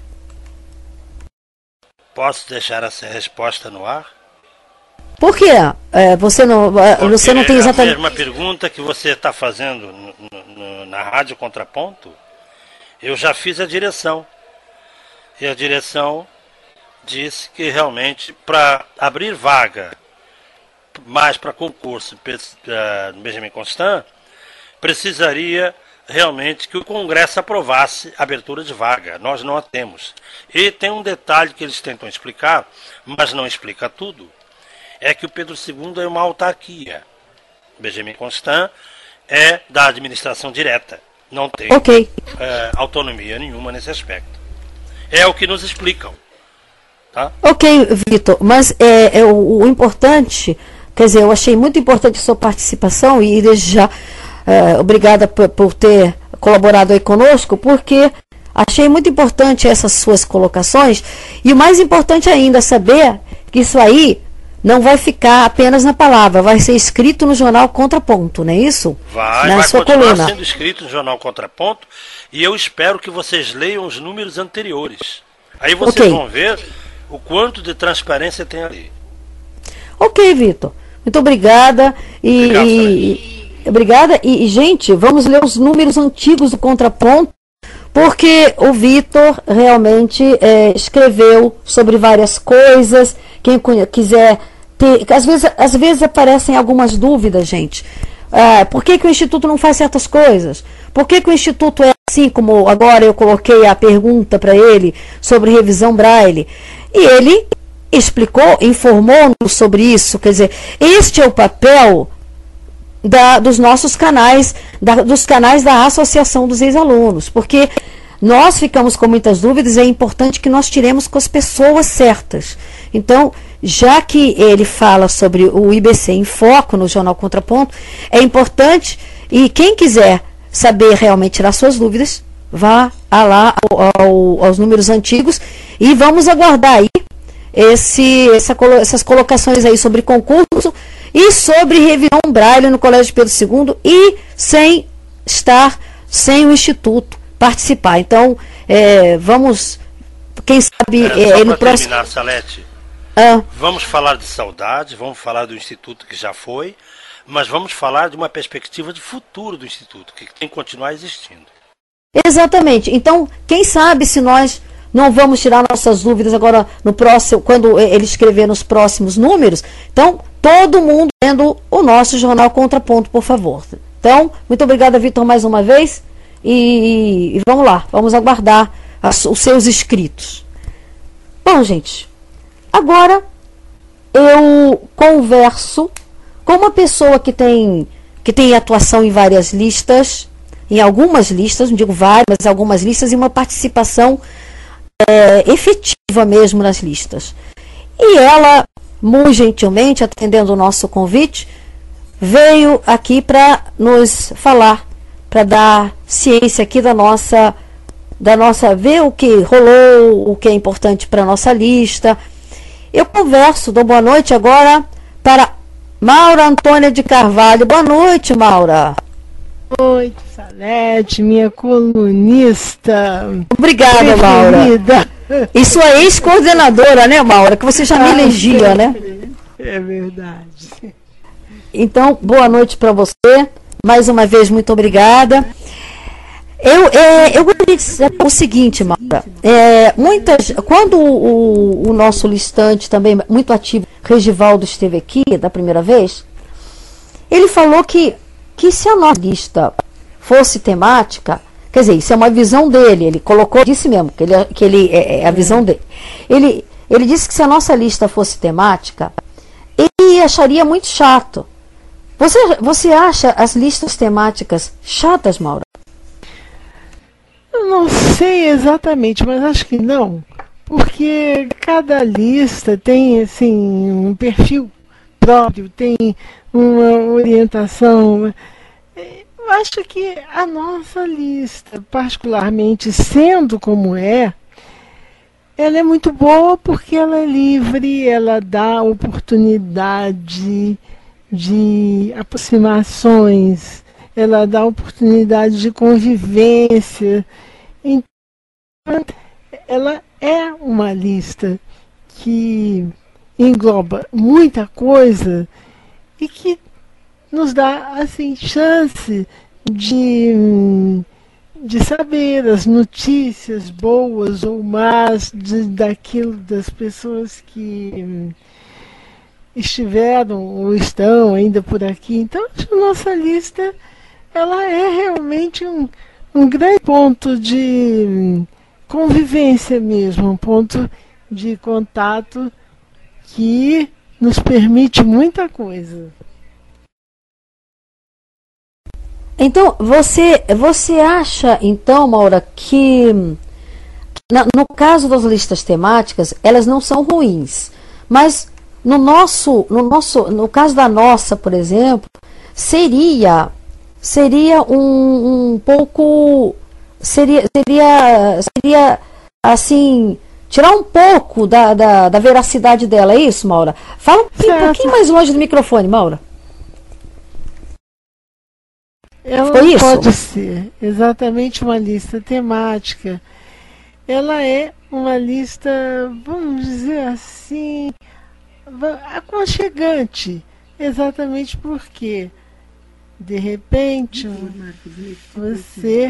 Posso deixar essa resposta no ar? Por quê? Você não tem exatamente... A mesma pergunta que você está fazendo na Rádio Contraponto, eu já fiz a direção. E a direção disse que realmente, para abrir vaga mais para concurso no Benjamin Constant, precisaria realmente que o Congresso aprovasse a abertura de vaga. Nós não a temos. E tem um detalhe que eles tentam explicar, mas não explica tudo, é que o Pedro II é uma autarquia. O Benjamin Constant é da administração direta. Não tem autonomia nenhuma nesse aspecto. É o que nos explicam. Tá? Ok, Vitor, mas o importante, quer dizer, eu achei muito importante a sua participação e desde já obrigada por ter colaborado aí conosco, porque achei muito importante essas suas colocações e o mais importante ainda saber que isso aí não vai ficar apenas na palavra, vai ser escrito no jornal Contraponto, não é isso? Vai continuar sendo escrito no jornal Contraponto e eu espero que vocês leiam os números anteriores. Aí vocês vão ver o quanto de transparência tem ali. Ok, Vitor. Muito obrigada. Obrigada. E, gente, vamos ler os números antigos do Contraponto, porque o Vitor realmente escreveu sobre várias coisas. Quem quiser ter, às vezes aparecem algumas dúvidas, gente. Por que o Instituto não faz certas coisas? Por que o Instituto é assim, como agora eu coloquei a pergunta para ele sobre revisão Braille? E ele explicou, informou-nos sobre isso. Quer dizer, este é o papel dos nossos canais, dos canais da Associação dos Ex-Alunos, porque nós ficamos com muitas dúvidas e é importante que nós tiremos com as pessoas certas. Então, já que ele fala sobre o IBC em Foco no Jornal Contraponto, é importante, e quem quiser saber realmente tirar suas dúvidas, vá lá aos números antigos e vamos aguardar aí essas colocações aí sobre concurso e sobre revisão Braille no Colégio Pedro II e sem o Instituto participar. Então, vamos, quem sabe, no próximo... terminar, Salete, vamos falar de saudade, vamos falar do Instituto que já foi, mas vamos falar de uma perspectiva de futuro do Instituto, que tem que continuar existindo. Exatamente. Então, quem sabe se nós não vamos tirar nossas dúvidas agora no próximo, quando ele escrever nos próximos números. Então, todo mundo lendo o nosso Jornal Contraponto, por favor. Então, muito obrigada, Vitor, mais uma vez. E vamos lá, vamos aguardar os seus escritos. Bom, gente, agora eu converso com uma pessoa que tem atuação em várias listas, em algumas listas, não digo várias, mas algumas listas, e uma participação efetiva mesmo nas listas. E ela, muito gentilmente, atendendo o nosso convite, veio aqui para nos falar, para dar ciência aqui da nossa, ver o que rolou, o que é importante para a nossa lista. Eu dou boa noite agora para Maura Antônia de Carvalho. Boa noite, Maura. Boa noite, Salete, minha colunista. Obrigada, Maura. E sua ex-coordenadora, né, Maura? Que você já me elegia, né? É verdade. Então, boa noite para você. Mais uma vez, muito obrigada. Eu gostaria de dizer o seguinte, Maura. Quando o nosso listante, também muito ativo, Regivaldo, esteve aqui da primeira vez, ele falou que se a nossa lista fosse temática, quer dizer, isso é uma visão dele, ele colocou, disse mesmo, que ele é a visão dele. Ele disse que se a nossa lista fosse temática, ele acharia muito chato. Você acha as listas temáticas chatas, Maura? Eu não sei exatamente, mas acho que não, porque cada lista tem assim um perfil próprio, tem uma orientação. Eu acho que a nossa lista, particularmente sendo como ela é muito boa porque ela é livre, ela dá oportunidade de aproximações, ela dá oportunidade de convivência. Então, ela é uma lista que engloba muita coisa e que nos dá assim chance de saber as notícias boas ou más daquilo das pessoas que estiveram ou estão ainda por aqui. Então, a nossa lista ela é realmente um grande ponto de convivência mesmo, um ponto de contato que nos permite muita coisa. Então, você acha, então, Maura, que no caso das listas temáticas, elas não são ruins, mas no caso da nossa, por exemplo, seria um pouco, seria assim, tirar um pouco da veracidade dela, é isso, Maura? Fala um pouquinho mais longe do microfone, Maura. Ela pode ser exatamente uma lista temática. Ela é uma lista, vamos dizer assim, aconchegante, exatamente porque, de repente, você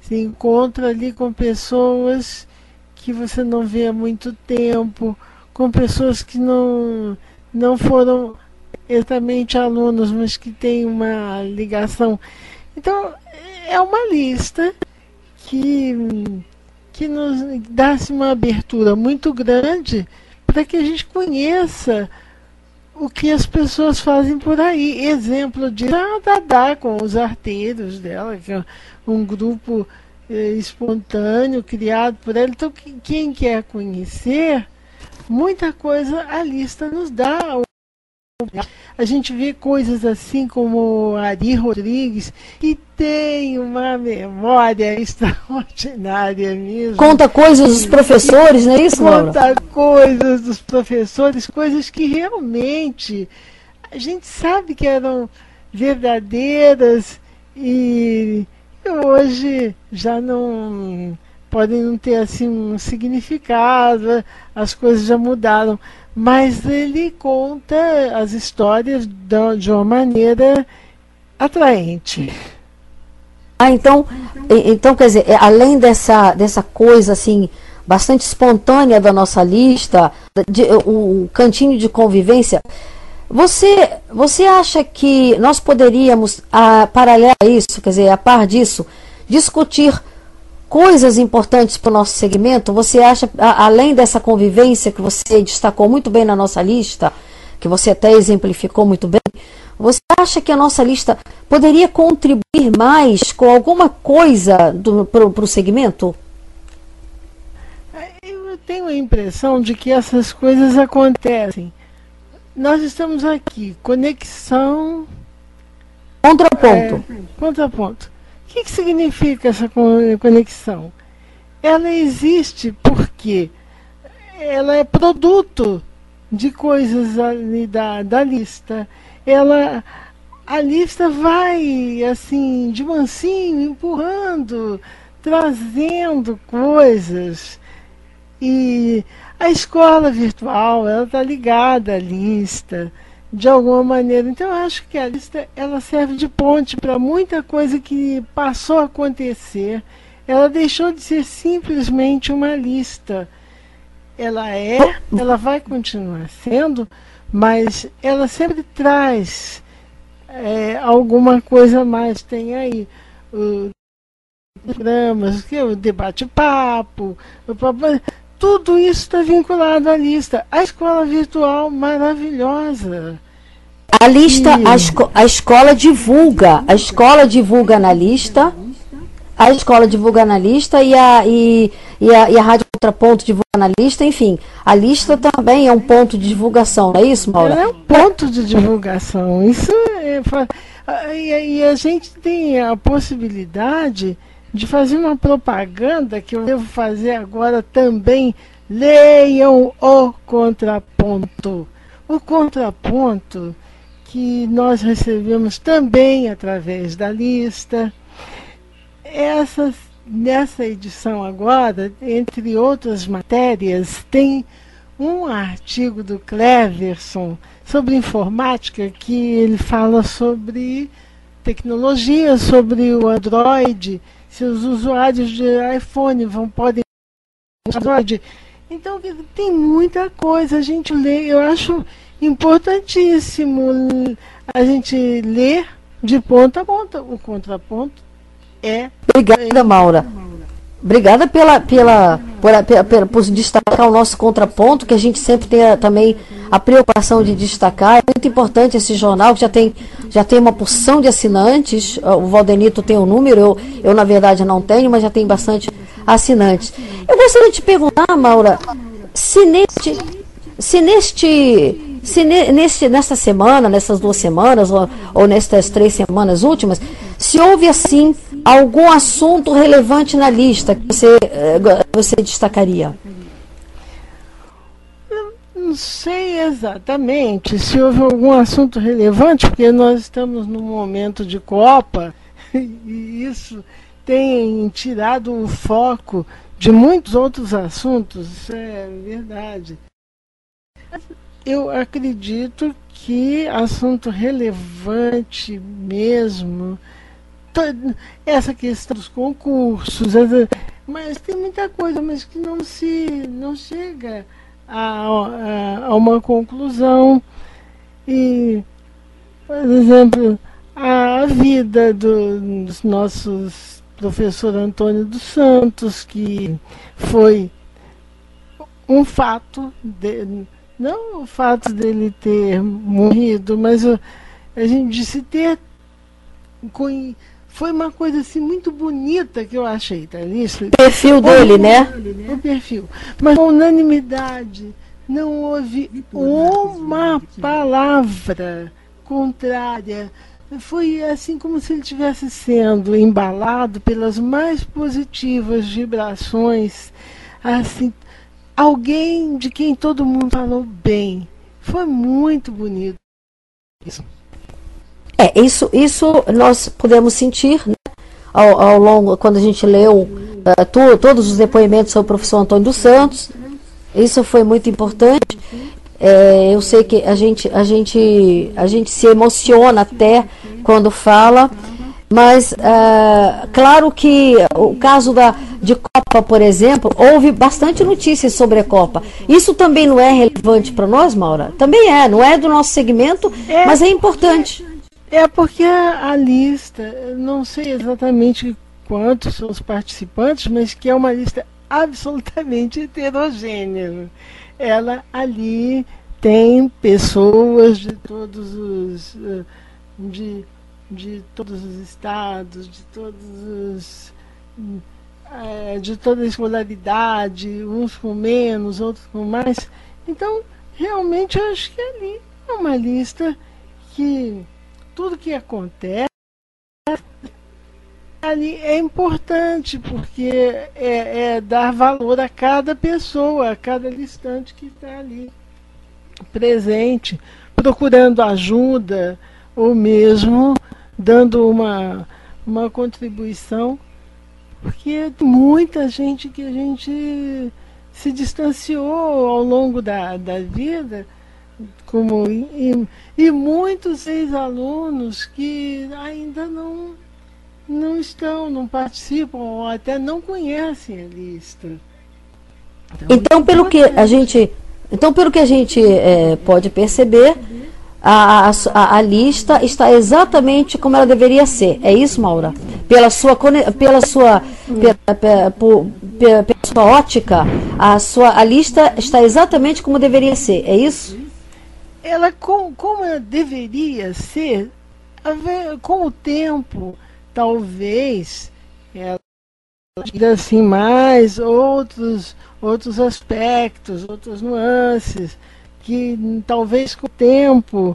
se encontra ali com pessoas que você não vê há muito tempo, com pessoas que não foram exatamente alunos, mas que têm uma ligação. Então, é uma lista que nos dá uma abertura muito grande para que a gente conheça o que as pessoas fazem por aí. Exemplo disso, a Dadá com os arteiros dela, que é um grupo espontâneo, criado por ela. Então, quem quer conhecer, muita coisa a lista nos dá. A gente vê coisas assim como Ari Rodrigues, que tem uma memória extraordinária mesmo. Conta coisas dos professores, não é isso, Laura? Conta coisas dos professores, coisas que realmente a gente sabe que eram verdadeiras e hoje já não podem não ter assim um significado, as coisas já mudaram. Mas ele conta as histórias de uma maneira atraente. Então quer dizer, além dessa coisa assim bastante espontânea da nossa lista, o cantinho de convivência, você acha que nós poderíamos, paralelo a isso, quer dizer, a par disso, discutir coisas importantes para o nosso segmento? Você acha, além dessa convivência que você destacou muito bem na nossa lista, que você até exemplificou muito bem, você acha que a nossa lista poderia contribuir mais com alguma coisa para o segmento? Eu tenho a impressão de que essas coisas acontecem. Nós estamos aqui, conexão... Contraponto. Contraponto. O que significa essa conexão? Ela existe porque ela é produto de coisas ali da lista. A lista vai, assim, de mansinho, empurrando, trazendo coisas. E a escola virtual, ela está ligada à lista, de alguma maneira. Então, eu acho que a lista ela serve de ponte para muita coisa que passou a acontecer. Ela deixou de ser simplesmente uma lista. Ela vai continuar sendo, mas ela sempre traz alguma coisa a mais. Tem aí programas, o debate-papo, tudo isso está vinculado à lista. A escola virtual maravilhosa. A lista, a escola divulga na lista, e a Rádio Contraponto divulga na lista, enfim. A lista também é um ponto de divulgação, não é isso, Maura? É um ponto de divulgação. Isso e a gente tem a possibilidade de fazer uma propaganda que eu devo fazer agora também. Leiam o Contraponto. O Contraponto que nós recebemos também através da lista. Nessa edição agora, entre outras matérias, tem um artigo do Cleverson sobre informática, que ele fala sobre tecnologia, sobre o Android, se os usuários de iPhone podem usar Android. Então tem muita coisa a gente lê. Eu acho importantíssimo a gente ler de ponta a ponta. O Contraponto Obrigada, Maura. Obrigada por destacar o nosso Contraponto, que a gente sempre tem também a preocupação de destacar. É muito importante esse jornal, que já tem uma porção de assinantes. O Valdenito tem um número, eu na verdade não tenho, mas já tem bastante assinantes. Eu gostaria de te perguntar, Maura, nessa semana, nessas 2 semanas, ou nestas 3 semanas últimas, se houve assim algum assunto relevante na lista que você destacaria? Não sei exatamente se houve algum assunto relevante, porque nós estamos num momento de Copa e isso tem tirado o foco de muitos outros assuntos. Isso é verdade. Eu acredito que assunto relevante mesmo essa questão dos concursos, mas tem muita coisa, mas que não chega a uma conclusão. E, por exemplo, a vida dos nossos professor Antônio dos Santos, que foi um fato, não o fato dele ter morrido, mas a gente disse ter. Foi uma coisa assim muito bonita que eu achei, tá? O perfil dele, né? O perfil. Mas a unanimidade, não houve uma palavra contrária. Foi assim como se ele estivesse sendo embalado pelas mais positivas vibrações, assim, alguém de quem todo mundo falou bem. Foi muito bonito isso. Isso nós pudemos sentir, né, ao longo, quando a gente leu todos os depoimentos sobre o professor Antônio dos Santos. Isso foi muito importante. Eu sei que a gente se emociona até quando fala, mas claro que o caso de Copa, por exemplo, houve bastante notícias sobre a Copa. Isso também não é relevante para nós, Maura? Também não é do nosso segmento, mas é importante. Porque a lista, não sei exatamente quantos são os participantes, mas que é uma lista absolutamente heterogênea. Ela ali tem pessoas de todos os estados, de toda a escolaridade, uns com menos, outros com mais. Então, realmente, eu acho que ali é uma lista que tudo que acontece ali é importante, porque é dar valor a cada pessoa, a cada listante que está ali presente, procurando ajuda, ou mesmo dando uma contribuição, porque tem muita gente que a gente se distanciou ao longo da vida, e muitos ex-alunos que ainda não participam, ou até não conhecem a lista. Então, pelo que a gente pode perceber, a lista está exatamente como ela deveria ser. É isso, Maura? Pela sua ótica, a lista está exatamente como deveria ser. É isso? Ela, como ela deveria ser, com o tempo, talvez ela tira assim mais outros aspectos, outras nuances, que talvez com o tempo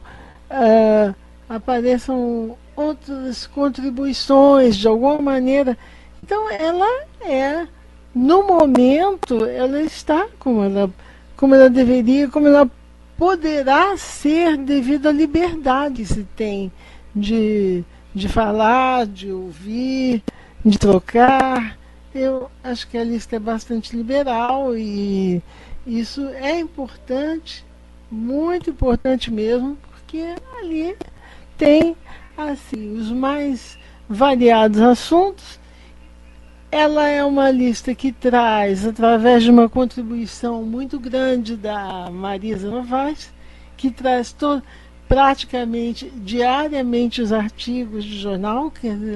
apareçam outras contribuições de alguma maneira. Então ela no momento ela está como ela deveria, como ela poderá ser devido à liberdade que se tem de falar, de ouvir, de trocar. Eu acho que a lista é bastante liberal e isso é importante, muito importante mesmo, porque ali tem assim os mais variados assuntos. Ela é uma lista que traz, através de uma contribuição muito grande da Marisa Novaes, que traz praticamente diariamente os artigos de jornal,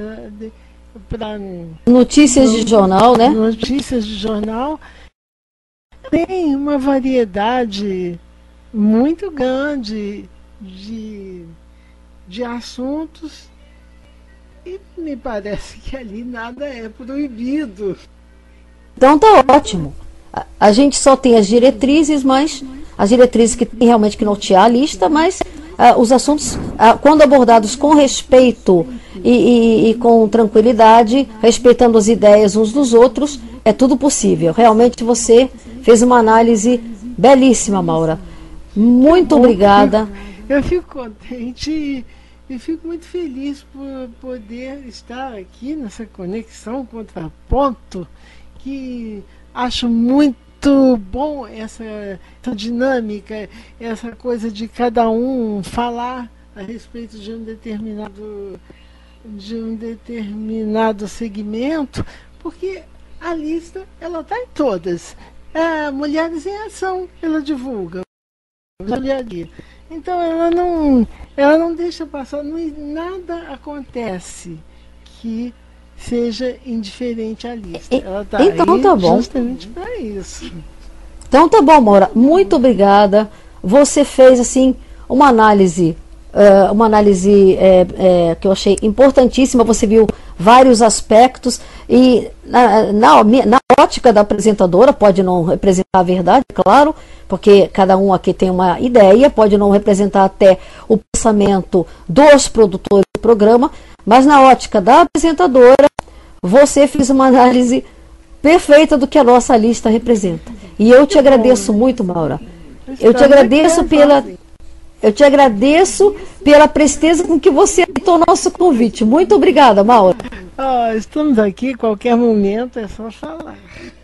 notícias de jornal, né? Notícias de jornal. Tem uma variedade muito grande de assuntos. E me parece que ali nada é proibido. Então tá ótimo. A gente só tem as diretrizes, mas as diretrizes que tem realmente que nortear a lista, mas os assuntos, quando abordados com respeito e com tranquilidade, respeitando as ideias uns dos outros, é tudo possível. Realmente você fez uma análise belíssima, Maura. Muito obrigada. Eu fico contente e fico muito feliz por poder estar aqui nessa conexão Contraponto, que acho muito bom essa dinâmica, essa coisa de cada um falar a respeito de um determinado de um determinado segmento, porque a lista ela está em todas. Mulheres em Ação, ela divulga. Então ela não deixa passar, nada acontece que seja indiferente à lista. Ela está então aí tá bom. justamente para isso. Então tá bom, Maura. Muito obrigada. Você fez assim uma análise que eu achei importantíssima. Você viu vários aspectos e na ótica da apresentadora, pode não representar a verdade, claro, porque cada um aqui tem uma ideia, pode não representar até o pensamento dos produtores do programa, mas na ótica da apresentadora, você fez uma análise perfeita do que a nossa lista representa. E eu te agradeço muito, Maura. Eu te agradeço pela presteza com que você aceitou o nosso convite. Muito obrigada, Maura. Estamos aqui, qualquer momento é só falar.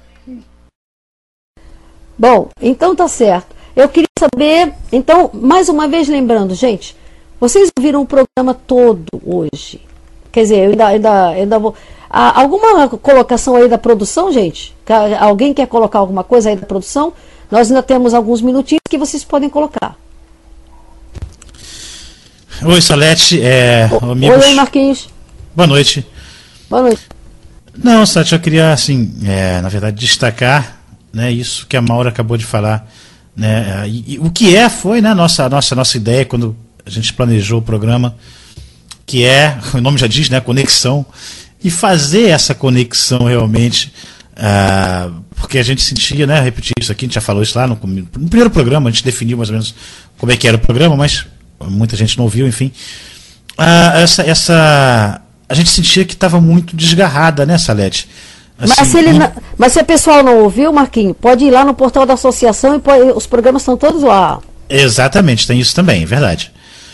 Bom, então tá certo. Eu queria saber, então, mais uma vez lembrando, gente, vocês ouviram o programa todo hoje. Quer dizer, eu ainda vou... alguma colocação aí da produção, gente? Alguém quer colocar alguma coisa aí da produção? Nós ainda temos alguns minutinhos que vocês podem colocar. Oi, Salete. Amigos. Oi, Marquinhos. Boa noite. Boa noite. Não, Salete, eu queria, assim, na verdade, destacar, né, isso que a Maura acabou de falar. Né, e o que foi, né, nossa ideia quando a gente planejou o programa, que o nome já diz, né, conexão, e fazer essa conexão realmente, porque a gente sentia, né, repetir isso aqui, a gente já falou isso lá no primeiro programa, a gente definiu mais ou menos como é que era o programa, mas muita gente não ouviu, enfim. A gente sentia que estava muito desgarrada, né, Salete? Assim, mas se o pessoal não ouviu, Marquinhos, pode ir lá no portal da associação e os programas estão todos lá. Exatamente, tem isso também, é verdade.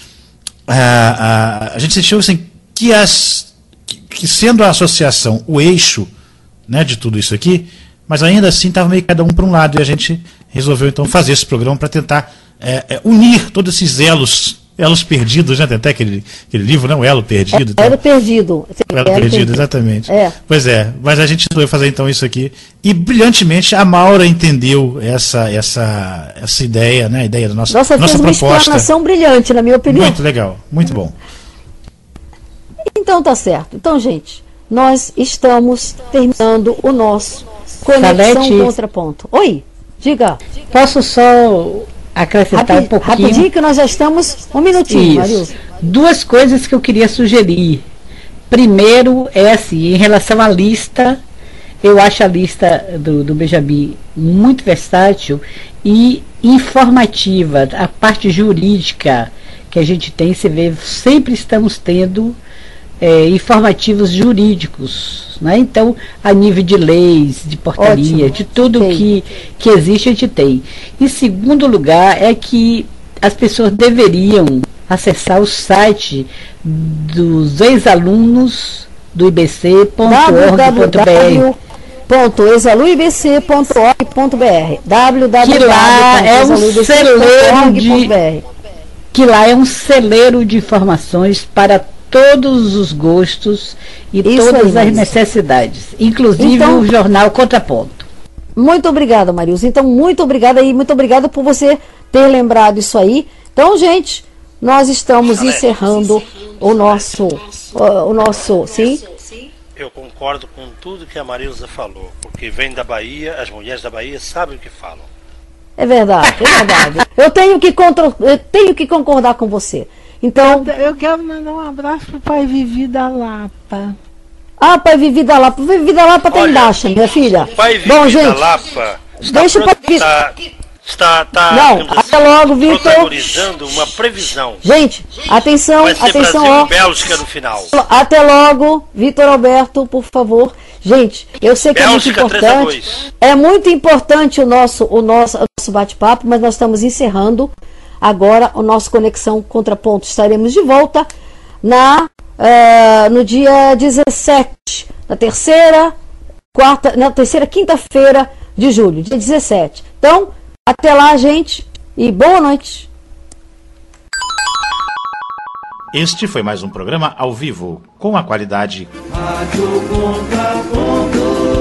A gente sentiu assim, que sendo a associação o eixo, né, de tudo isso aqui, mas ainda assim estava meio cada um para um lado, e a gente resolveu então fazer esse programa para tentar unir todos esses elos perdidos, né? Tem até aquele livro, não? Elo Perdido. Elo Perdido. Elo Perdido, exatamente. Pois mas a gente resolveu fazer então isso aqui, e brilhantemente a Maura entendeu essa ideia, né? A ideia da nossa fez uma proposta. Explanação brilhante, na minha opinião. Muito legal, muito bom. Então tá certo. Então, gente, nós estamos terminando o nosso Conexão Contraponto. Oi, diga. Posso só acrescentar um pouquinho? Rapidinho, que nós já estamos um minutinho, Marilza. Duas coisas que eu queria sugerir. Primeiro assim, em relação à lista, eu acho a lista do Benjamin muito versátil e informativa. A parte jurídica que a gente tem, você vê, sempre estamos tendo informativos jurídicos, né? Então, a nível de leis, de portaria, de tudo que existe, a gente tem. Em segundo lugar, é que as pessoas deveriam acessar o site dos ex-alunos do ibc.org.br que lá é um celeiro de informações para todos os gostos e todas as necessidades, inclusive o jornal Contraponto. Muito obrigada, Marilza. Então, muito obrigada e muito obrigada por você ter lembrado isso aí. Então, gente, nós estamos encerrando o nosso, sim? Eu concordo com tudo que a Marilza falou, porque vem da Bahia, as mulheres da Bahia sabem o que falam. É verdade, é verdade. Eu tenho que concordar com você. Então, eu quero mandar um abraço pro pai Vivi da Lapa. Pai Vivi da Lapa. Pai Vivi da Lapa tem baixa, minha filha. Pai Vivi da Lapa deixa o pai está até logo, Vitor. Protagonizando uma previsão. Gente, atenção, vai ser atenção, Brasil e Bélgica no final. Até logo, Vitor Alberto, por favor. Gente, eu sei que Bélgica, é muito importante. É muito importante o nosso bate-papo, mas nós estamos encerrando agora o nosso Conexão Contraponto. Estaremos de volta no dia 17, na terceira quinta-feira de julho, dia 17. Então, até lá, gente, e boa noite. Este foi mais um programa ao vivo, com a qualidade Rádio Contraponto.